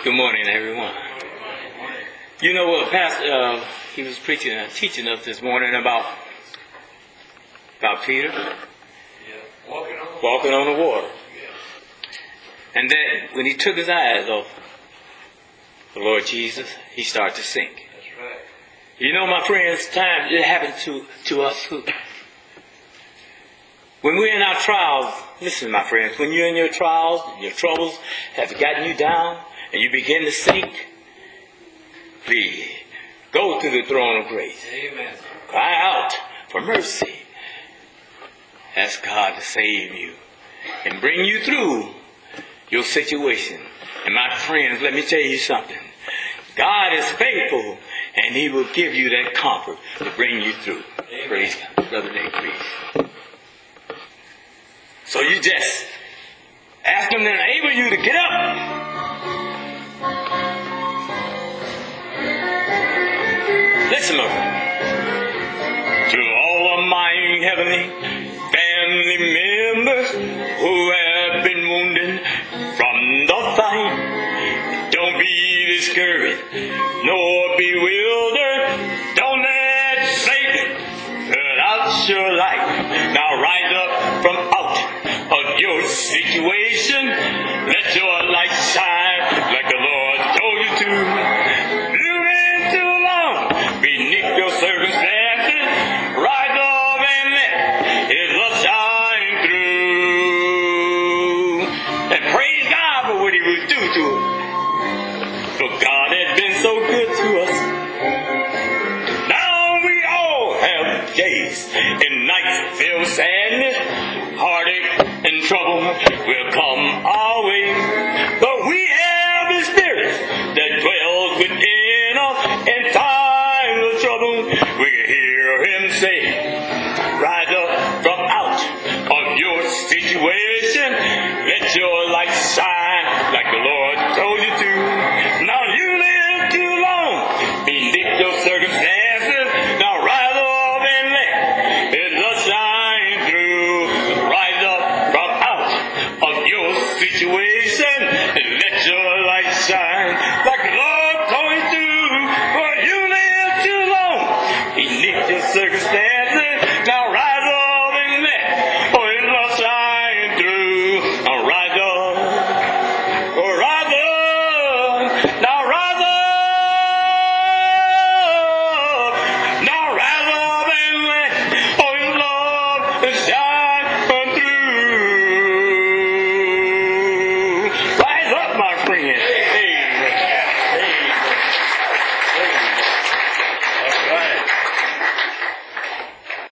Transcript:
Good morning, everyone. You know what, Pastor, he was teaching us this morning about Peter walking on the water. And then when he took his eyes off the Lord Jesus, he started to sink. That's right. You know, my friends, times it happens to us too. When we're in our trials, listen, my friends, when you're in your trials, your troubles have gotten you down, and you begin to sink, please go to the throne of grace. Amen. Cry out for mercy. Ask God to save you and bring you through your situation. And my friends, let me tell you something. God is faithful, and He will give you that comfort to bring you through. Amen. Praise God. Brother Nate, please. So you just ask Him to enable you to get up. Listen, my friend. To all of my heavenly family members who have been wounded from the fight, don't be discouraged nor bewildered. Don't let Satan put out your light. Now rise up from out of your situation. Let your light shine like the Lord told you to. You've been too long beneath your circumstances. Rise up and let His love shine through. And praise God for what He will do to us. For God has been so good to us. Now we all have days and nights filled with sadness, heartache, and trouble will come our way. But we have the Spirit that dwells within us in times of trouble. We can hear Him say, rise up from out of your situation. Let your light shine like the Lord told you to. Now you live too long beneath your circumstances. Now rise up and let His love shine through. Rise up from out of your situation and let your light shine